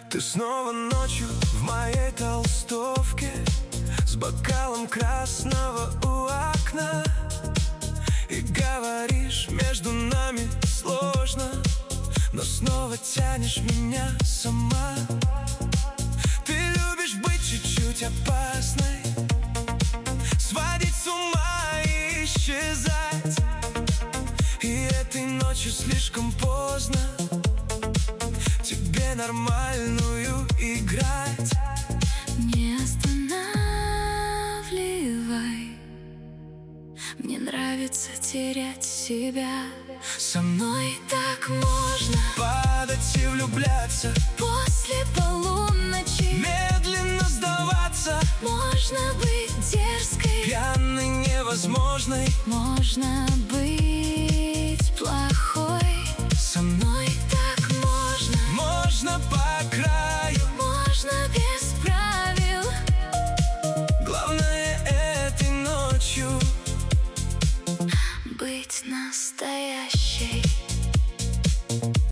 Ты снова ночью в моей толстовке, с бокалом красного у окна, и говоришь, между нами сложно, но снова тянешь меня сама. Ты любишь быть чуть-чуть опасной, сводить с ума и исчезать. И этой ночью слишком поздно тебе нормальную играть. Не останавливай, мне нравится терять себя. Со мной так можно падать и влюбляться, после полуночи медленно сдаваться. можно быть дерзкой, пьяной, невозможной, можно быть плохой.